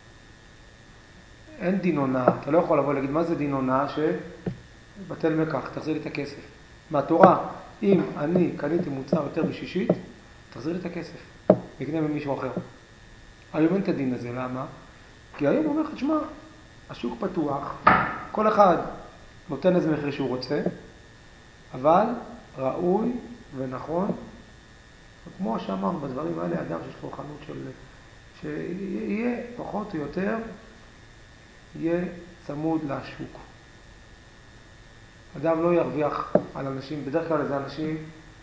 A: אין דין הונאה. אתה לא יכול לבוא להגיד מה זה דין הונאה שבטל מקח, תחזיר לי את הכסף. מהתורה, אם אני קניתי מוצר יותר בשישית, תחזיר לי את הכסף, יקנה ממישהו אחר. היום אין את הדין הזה, למה? כי היום הוא אומר לך, תשמע, השוק פתוח, כל אחד נותן איזה מחיר שהוא רוצה, אבל ראוי ונכון, כמו שאמרנו בדברים האלה, אדם שיש לו חנות שיהיה פחות או יותר, יהיה צמוד לשוק. אדם לא ירוויח על אנשים, בדרך כלל זה אנשים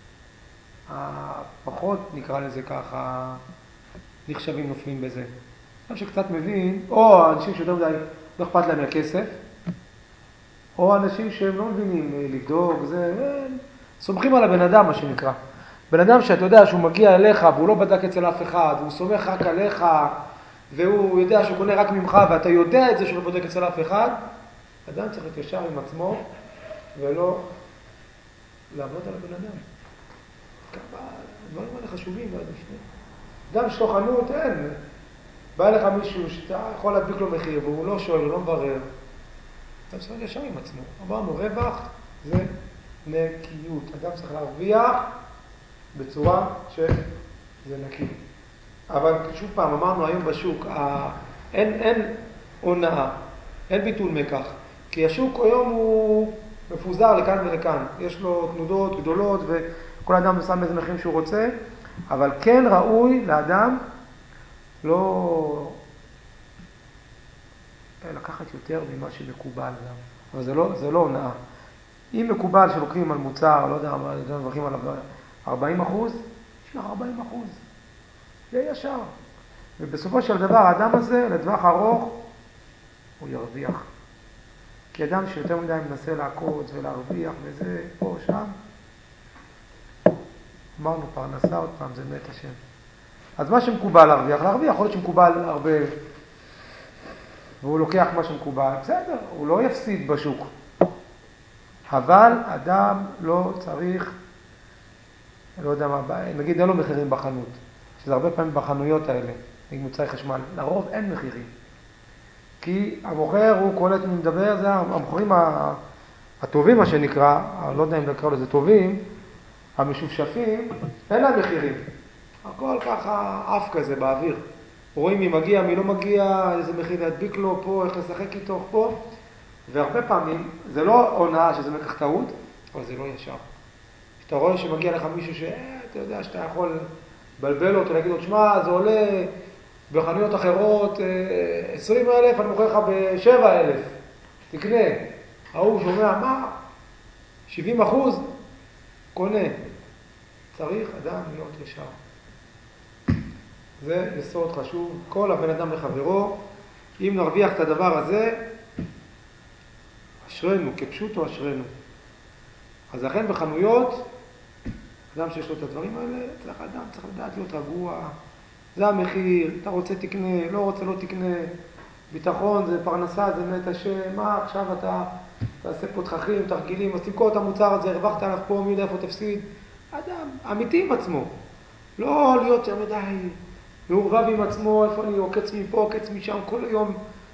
A: הפחות, נקרא לזה ככה, נחשבים נופלים בזה. אדם שקצת מבין, או אנשים שיותר מדי לא אכפת להם מהכסף, או אנשים שהם לא מבינים לבדוק, סומכים על הבן אדם, מה שנקרא. בן אדם שאתה יודע שהוא מגיע אליך והוא לא בדק אצל אף אחד, הוא סומך רק עליך, והוא יודע שהוא קונה רק ממך, ואתה יודע את זה שהוא לא בודק אצל אף אחד, אדם צריך להתיישר עם עצמו, ולא לעבוד על הבן אדם. הדברים האלה חשובים ועד לפני. אדם שיש לו חנות, אין. בא אליך מישהו שאתה יכול להדביק לו מחיר, והוא לא שואל, הוא לא מברר. אדם צריך להתיישר עם עצמו. אמרנו, רווח זה נקיות. אדם צריך להרוויח בצורה שזה נקי. אבל שוב פעם, אמרנו היום בשוק, אין הונאה, אין ביטול מקח. כי השוק היום הוא מפוזר לכאן ולכאן. יש לו תנודות גדולות וכל אדם שם איזה מחיר שהוא רוצה, אבל כן ראוי לאדם לא לקחת יותר ממה שמקובל גם. אבל זה לא הונאה. אם מקובל שלוקחים על מוצר, לא יודע, מברכים עליו 40%, יש לך 40%. זה ישר. ובסופו של דבר, האדם הזה, לטווח ארוך, הוא ירוויח. כי אדם שיותר מדי מנסה לעקוץ ולהרוויח וזה, פה, שם, אמרנו פרנסה עוד פעם, זה מת השם. אז מה שמקובל להרוויח, יכול להיות שמקובל הרבה, והוא לוקח מה שמקובל, בסדר, הוא לא יפסיד בשוק. אבל אדם לא צריך, לא יודע מה, נגיד אין לו מחירים בחנות, שזה הרבה פעמים בחנויות האלה, עם מוצרי חשמל, לרוב אין מחירים. כי המוכר הוא קולט מדבר, זה המוכרים הטובים מה שנקרא, לא יודע אם נקרא לזה טובים, המשופשפים, אין להם מחירים. הכל ככה אף כזה באוויר. רואים מי מגיע, מי לא מגיע, איזה מחיר להדביק לו פה, איך לשחק איתו פה. והרבה פעמים, זה לא הונאה שזה מקח טעות, אבל זה לא ישר. כשאתה רואה שמגיע לך מישהו שאתה יודע שאתה יכול לבלבל אותו, להגיד לו, תשמע, זה עולה בחנויות אחרות 20,000, אני מוכר לך ב7,000, תקנה. ההוא שומע, מה? 70%? קונה. צריך אדם להיות ישר. זה יסוד חשוב. כל הבן אדם לחברו, אם נרוויח את הדבר הזה, אשרנו, כפשוטו אשרנו. אז לכן בחנויות, אדם שיש לו את הדברים האלה, אדם צריך לדעת להיות רגוע. זה המחיר, אתה רוצה תקנה, לא רוצה לא תקנה. ביטחון זה פרנסה, זה מת השם. מה עכשיו אתה תעשה פה תככים, תרגילים, אז תמכור את המוצר הזה, הרווחת עליו פה, מי יודע איפה תפסיד. אדם אמיתי עם עצמו. לא להיות יותר מדי מעורבב עם עצמו, איפה אני עוקץ מפה, עוקץ משם, כל היום,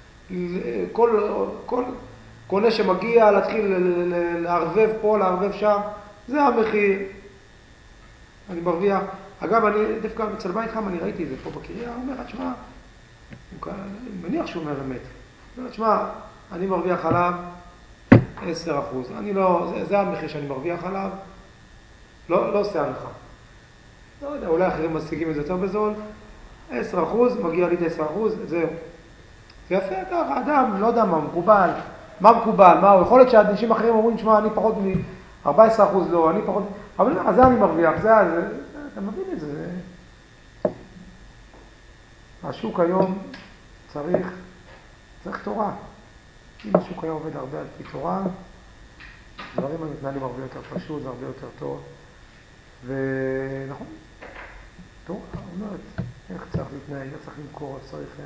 A: כל קונה שמגיע להתחיל לערבב פה, לערבב שם, זה המחיר. אני מרוויח. אגב, אני דווקא אצל בית חם, אני ראיתי את זה פה בקריה, הוא אומר, תשמע, אני מניח שהוא אומר אמת. תשמע, אני מרוויח עליו 10%. אני לא, זה המחיר שאני מרוויח עליו, לא עושה הנחה. לא יודע, אולי אחרים משיגים את זה יותר בזול, 10%, מגיע לי את 10%, זהו. זה יפה ככה, אדם, לא יודע מה מקובל, מה, יכול להיות שאנשים אחרים אומרים, תשמע, אני פחות מ-14% לא, אני פחות, אבל אז זה אני מרוויח, אתה מבין את זה. השוק היום צריך תורה. אם השוק היום עובד הרבה על פי תורה, דברים המתנהלים הרבה יותר פשוט, זה הרבה יותר טוב. ונכון, תורה אומרת, איך צריך להתנהג, איך צריך למכור, איך צריך...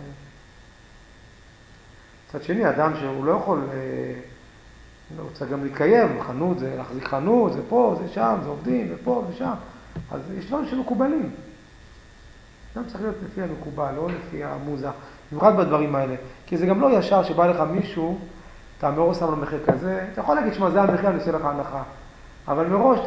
A: מצד שני, אדם שהוא לא יכול, הוא צריך גם להתקיים, חנות זה להחזיק חנות, זה פה, זה שם, זה עובדים, ופה ושם. אז יש דברים שמקובלים. אדם צריך להיות לפי המקובל, לא לפי המוזה, במיוחד בדברים האלה. כי זה גם לא ישר שבא לך מישהו, אתה מראש שם לו מחיר כזה, אתה יכול להגיד שמה זה המחיר, אני עושה לך הנחה. אבל מראש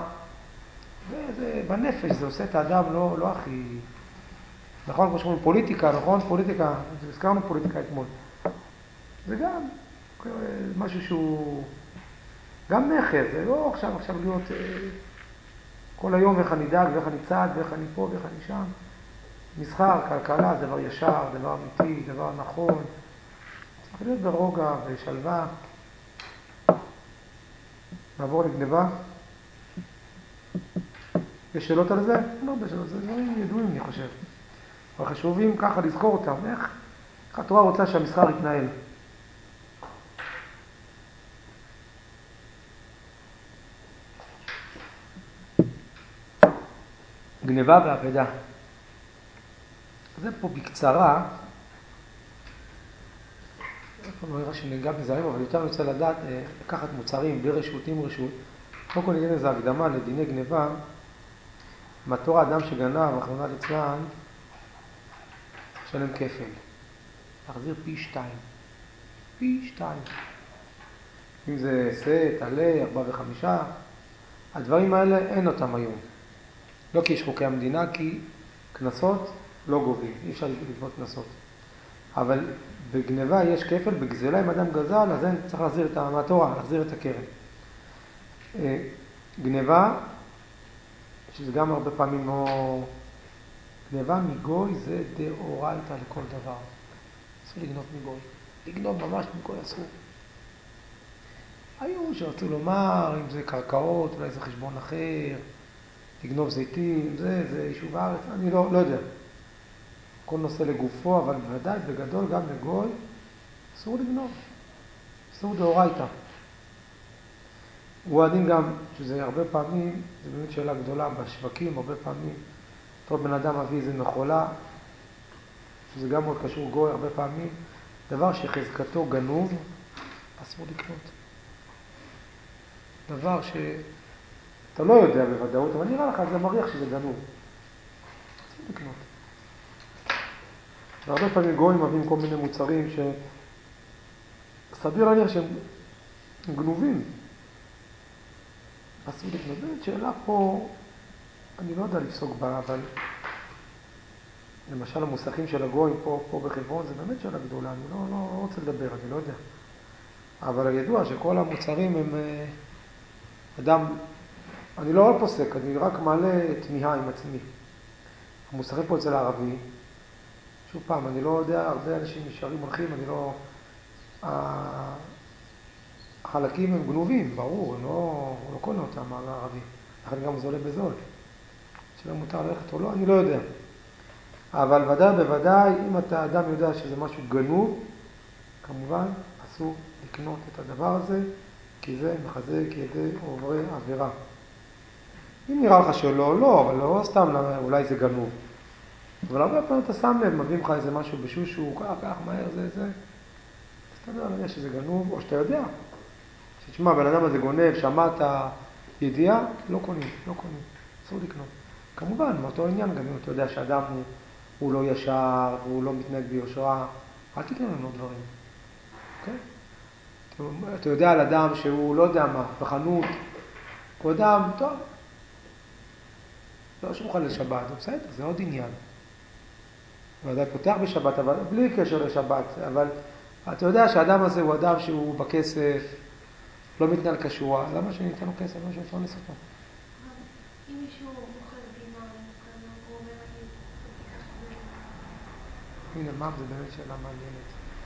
A: זה בנפש, זה עושה את האדם לא הכי... נכון, כמו שאומרים פוליטיקה, נכון? פוליטיקה, הזכרנו פוליטיקה אתמול. זה גם משהו שהוא גם מכר, זה לא עכשיו להיות כל היום ואיך אני דאג ואיך אני צעד ואיך אני פה ואיך אני שם. מסחר, כלכלה, דבר ישר, דבר אמיתי, דבר נכון. צריך להיות ברוגע ושלווה. נעבור לגניבה. יש שאלות על זה? לא בשאלות, זה דברים ידועים אני חושב. אבל חשובים ככה לזכור אותם. איך התורה רוצה שהמסחר יתנהל? גניבה ואבדה. זה פה בקצרה, לא נראה שניגע בזרים, אבל יותר אני רוצה לדעת, לקחת מוצרים בלי רשות, עם רשות. קודם כל ניתן איזו הקדמה לדיני גניבה. מהתורה אדם שגנב, רחמנא ליצלן, שלם כפל. להחזיר פי 2. פי 2. אם זה סט, עלה, 4 ו5, הדברים האלה אין אותם היום. לא כי יש חוקי המדינה, כי כנסות לא גובים, אי אפשר לגבות כנסות. אבל בגניבה יש כפל, בגזלה אם אדם גזל, אז אין, צריך להחזיר את מהתורה, להחזיר את הקרן. גניבה, שזה גם הרבה פעמים לא... גניבה מגוי זה דאורייתא לכל דבר. אסור לגנוב מגוי. לגנוב ממש מגוי אסור. היו שרצו לומר, אם זה קרקעות, אולי זה חשבון אחר, לגנוב זיתים, זה יישוב הארץ, אני לא יודע. כל נושא לגופו, אבל בוודאי בגדול גם לגוי, אסור לגנוב. אסור דאורייתא. הוא הדין גם, שזה הרבה פעמים, זה באמת שאלה גדולה בשווקים, הרבה פעמים, אותו בן אדם מביא איזה מחולה, שזה גם מאוד קשור גוי, הרבה פעמים, דבר שחזקתו גנוב, אסור לקנות. דבר שאתה לא יודע בוודאות, אבל נראה לך, זה מריח שזה גנוב. אסור לקנות. והרבה פעמים גויים מביאים כל מיני מוצרים שסביר להניח שהם גנובים. אסור לקנות. זאת שאלה פה, אני לא יודע לפסוק בה, אבל למשל המוסכים של הגויים פה בחברון, זה באמת שאלה גדולה, אני לא רוצה לדבר, אני לא יודע. אבל הידוע שכל המוצרים הם אדם, אני לא פוסק, אני רק מעלה תמיהה עם עצמי. המוסכים פה אצל הערבי, שוב פעם, אני לא יודע, הרבה אנשים נשארים הולכים, אני לא... החלקים הם גנובים, ברור, הוא לא קונה אותם על הערבי. לכן גם זה עולה בזול. שלא מותר ללכת או לא, אני לא יודע. אבל בוודאי, אם אתה אדם יודע שזה משהו גנוב, כמובן אסור לקנות את הדבר הזה, כי זה מחזק ידי עוברי עבירה. אם נראה לך שלא, לא, אבל לא סתם, אולי זה גנוב. אבל הרבה פעמים אתה שם לב, מביאים לך איזה משהו בשושו, כך, מהר, זה. אתה יודע שזה גנוב, או שאתה יודע. שתשמע, בן אדם הזה גונב, שמעת ידיעה, לא קונים. אסור לקנות. כמובן, מאותו עניין, גם אם אתה יודע שאדם הוא לא ישר, והוא לא מתנהג ביושרה, אל תקנה לנו דברים. אוקיי? אתה יודע על אדם שהוא לא יודע מה, בחנות, הוא אדם, טוב, לא שמוכן לשבת, זה בסדר, זה עוד עניין. הוא עדיין פותח בשבת, אבל בלי קשר לשבת, אבל אתה יודע שהאדם הזה הוא אדם שהוא בכסף, לא מתנהל כשורה, למה שאני אתן לו כסף, למה שאני אפרנס אותו?
B: אם מישהו מוכר בימה, הוא אומר לי, תיקח את זה.
A: הנה, מה זה באמת שאלה מעניינת.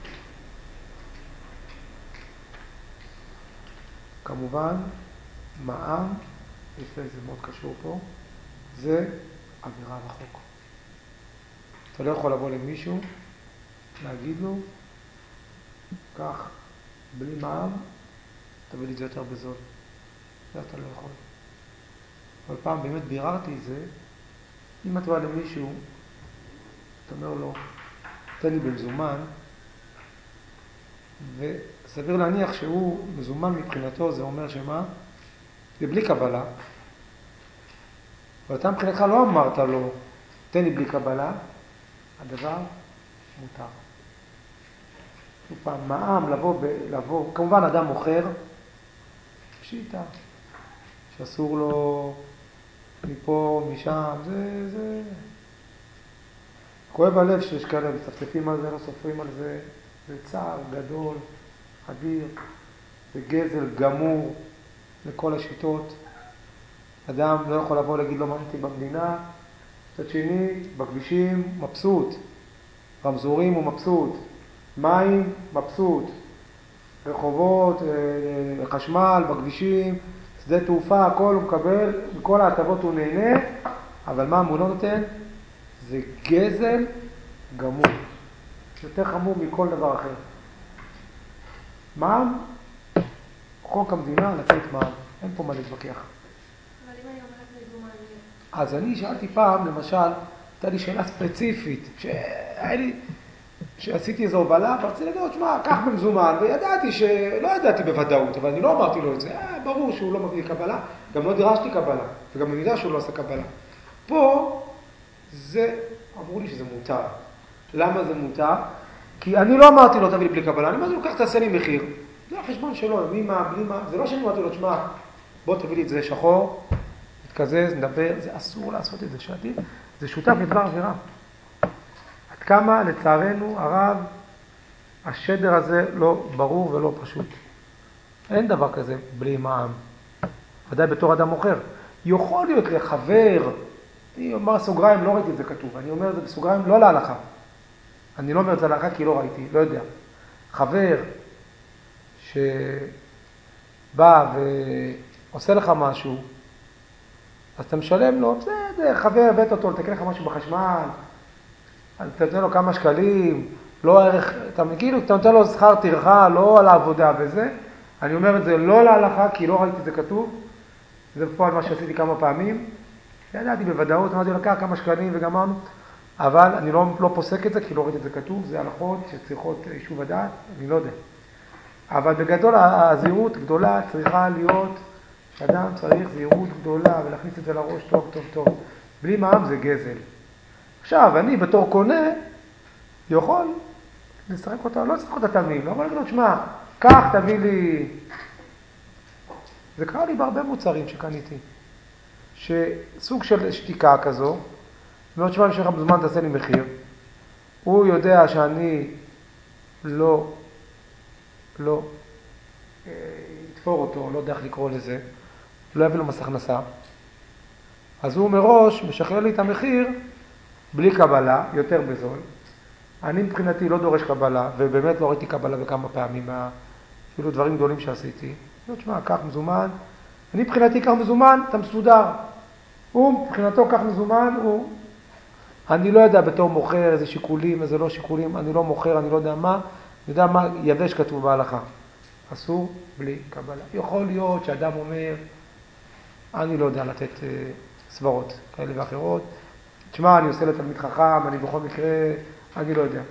A: כמובן, מע"מ, יפה, זה מאוד קשור פה, זה עבירה על החוק. אתה לא יכול לבוא למישהו, להגיד לו, כך, בלי מע"מ, תביא לי את זה יותר בזול. זה אתה לא יכול. אבל פעם באמת ביררתי את זה, אם אתה בא למישהו, אתה אומר לו, תן לי במזומן, וסביר להניח שהוא מזומן מבחינתו, זה אומר שמה? זה בלי קבלה. אבל אתה מבחינתך לא אמרת לו, תן לי בלי קבלה, הדבר מותר. שוב פעם, מע"מ לבוא, כמובן אדם מוכר, פשיטה, שאסור לו מפה, משם, זה... כואב הלב שיש כאלה מצפצפים על זה, לא סופרים על זה, זה צער גדול, אדיר, זה גזל גמור לכל השיטות. אדם לא יכול לבוא להגיד לו מה הייתי במדינה, מצד שני, בכבישים מבסוט, רמזורים הוא מבסוט, מים מבסוט, רחובות, חשמל, בכבישים, שדה תעופה, הכל הוא מקבל, מכל ההטבות הוא נהנה, אבל מה הוא לא נותן? זה גזל גמור. יותר חמור מכל דבר אחר. מע"מ, חוק המדינה לתת מע"מ. אין פה מה להתווכח.
B: אבל אם אני אומרת מזומן...
A: אז אני שאלתי פעם, למשל, הייתה לי שאלה ספציפית, שעשיתי איזו הובלה, ורציתי לדעת, שמה, קח במזומן, וידעתי שלא ידעתי בוודאות, אבל אני לא אמרתי לו את זה. ברור שהוא לא מביא קבלה, גם לא דרשתי קבלה, וגם אני יודע שהוא לא עושה קבלה. פה, אמרו לי שזה מותר. למה זה מותר? כי אני לא אמרתי לו, תביא לי בלי קבלה, אני אמרתי לו, קח תעשה לי מחיר. זה החשבון שלו, מי מה, בלי מה, זה לא שאני אמרתי לו, תשמע, בוא תביא לי את זה שחור, נתקזז, נדבר, זה אסור לעשות את זה, שעתי, זה שותף לדבר עבירה. עד כמה, לצערנו, הרב, השדר הזה לא ברור ולא פשוט. אין דבר כזה בלי מע"מ. ודאי בתור אדם מוכר. יכול להיות לחבר, אני אומר סוגריים, לא ראיתי את זה כתוב, אני אומר את זה בסוגריים, לא להלכה. אני לא אומר את זה להלכה כי לא ראיתי, לא יודע. חבר שבא ועושה לך משהו, אז אתה משלם לו, בסדר, חבר הבאת אותו, לתקן לך משהו בחשמל, אתה נותן לו כמה שקלים, לא ערך, אתה נותן לו שכר טרחה, לא על העבודה וזה. אני אומר את זה לא להלכה כי לא ראיתי את זה כתוב, זה בפועל מה שעשיתי כמה פעמים. ידעתי בוודאות, אמרתי לו, לקח כמה שקלים וגמרנו, אבל אני לא פוסק את זה כי לא ראיתי את זה כתוב, זה הלכות שצריכות יישוב הדעת, אני לא יודע. אבל בגדול הזהירות גדולה צריכה להיות, שאדם צריך זהירות גדולה ולהכניס את זה לראש טוב טוב טוב. בלי מע"מ זה גזל. עכשיו, אני בתור קונה יכול לשחק אותה, לא לשחק אותה תמיד, לא יכול להגיד לו, שמע, קח, תביא לי. זה קרה לי בהרבה מוצרים שקניתי. שסוג של שתיקה כזו, מאוד שמע, משך בזמן תעשה לי מחיר. הוא יודע שאני לא יתפור אותו, לא יודע איך לקרוא לזה, לא יביא לו מס הכנסה. אז הוא מראש משחרר לי את המחיר בלי קבלה, יותר בזול. אני מבחינתי לא דורש קבלה, ובאמת לא ראיתי קבלה בכמה פעמים, אפילו דברים גדולים שעשיתי. לא תשמע, קח מזומן. אני מבחינתי קח מזומן, אתה מסודר. הוא מבחינתו קח מזומן, אני לא יודע בתור מוכר איזה שיקולים, איזה לא שיקולים, אני לא מוכר, אני לא יודע מה. אני יודע מה יבש כתוב בהלכה. אסור בלי קבלה. יכול להיות שאדם אומר, אני לא יודע לתת סברות כאלה ואחרות. תשמע, אני עושה לתלמיד חכם, אני בכל מקרה, אני לא יודע.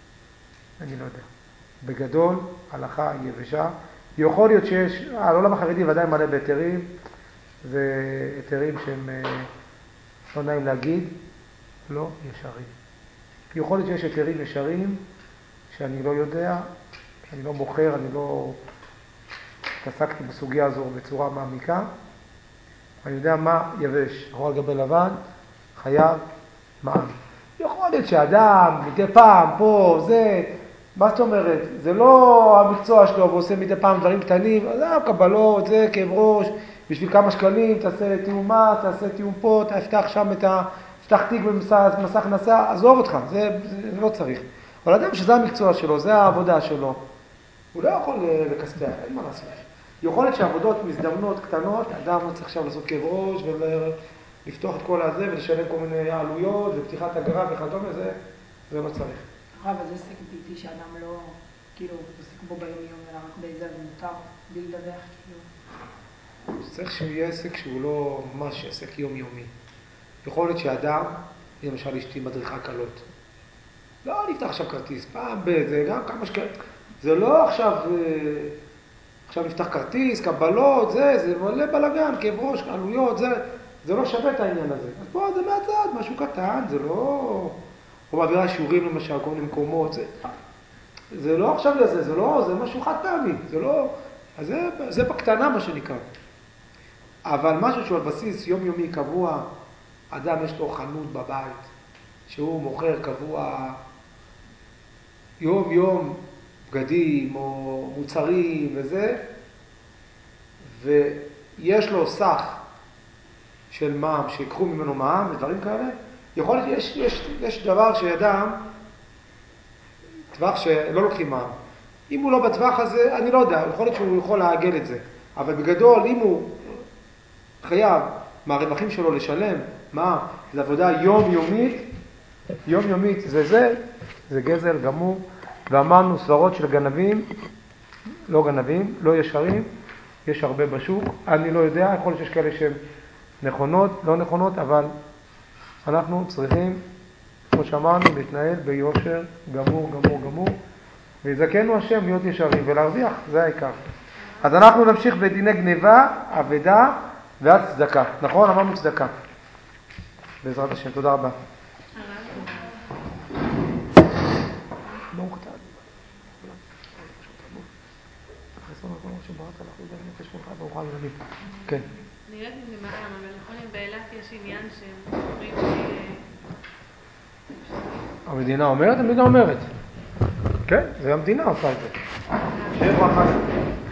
A: בגדול, הלכה יבשה. יכול להיות שיש, העולם החרדי ודאי מלא בהיתרים, והיתרים שהם לא נעים להגיד, לא ישרים. כי יכול להיות שיש היתרים ישרים שאני לא יודע, אני לא מוכר, אני לא התעסקתי בסוגיה הזו בצורה מעמיקה. אני יודע מה יבש, שחור על גבי לבן, חייב מע"מ. יכול להיות שאדם, מדי פעם, פה, זה, מה זאת אומרת? זה לא המקצוע שלו, והוא עושה מדי פעם דברים קטנים, זה קבלות, זה כאב ראש, בשביל כמה שקלים, תעשה תיאום מס, תעשה תיאום פה, תפתח שם תפתח תיק במסך נסע, עזוב אותך, זה לא צריך. אבל אדם שזה המקצוע שלו, זה העבודה שלו, הוא לא יכול לכסתח, אין מה לעשות. יכול להיות שעבודות מזדמנות קטנות, אדם לא צריך עכשיו לעשות כאב ראש ולפתוח את כל הזה ולשלם כל מיני עלויות ופתיחת אגרה וכדומה, זה לא צריך.
D: אבל זה עסק ביתי שאדם לא, כאילו, עוסק בו ביום יום, אלא רק באיזה מותר, בלי לדווח, כאילו.
A: צריך שהוא יהיה עסק שהוא לא ממש עסק יומיומי. יכול להיות שאדם, למשל אשתי מדריכה קלות. לא נפתח עכשיו כרטיס, פעם זה גם כמה שקלים. זה לא עכשיו נפתח כרטיס, קבלות, זה מלא בלגן, כאב ראש, עלויות, זה לא שווה את העניין הזה. אז פה זה מהצד, משהו קטן, זה לא... או מעבירה שיעורים למשל, כל מיני מקומות, זה לא עכשיו לזה, זה משהו חד פעמי, זה לא... אז זה בקטנה מה שנקרא. אבל משהו שהוא על בסיס יומיומי קבוע, אדם יש לו חנות בבית, שהוא מוכר קבוע יום בגדים או מוצרים וזה, ויש לו סך של מע"מ, שיקחו ממנו מע"מ ודברים כאלה, יכול להיות, יש דבר שאדם, טווח שלא לוקחים מע"מ. אם הוא לא בטווח הזה, אני לא יודע, יכול להיות שהוא יכול להגל את זה. אבל בגדול, אם הוא חייב מהרווחים שלו לשלם מע"מ, זו עבודה יומיומית, זה גזל גמור. ואמרנו סברות של גנבים, לא ישרים, יש הרבה בשוק. אני לא יודע, יכול להיות שיש כאלה שהן נכונות, לא נכונות, אבל אנחנו צריכים, כמו שאמרנו, להתנהל ביושר גמור, ויזכנו השם להיות ישרים ולהרוויח, זה העיקר. אז אנחנו נמשיך בדיני גניבה, אבדה והצדקה. נכון? אמרנו צדקה. בעזרת השם, תודה רבה. כן.
B: אני יודעת אם זה מעם, אבל נכון אם באילת יש עניין שהם אומרים
A: המדינה אומרת? המדינה אומרת. כן, זה המדינה עושה את זה. שיהיה ברכה.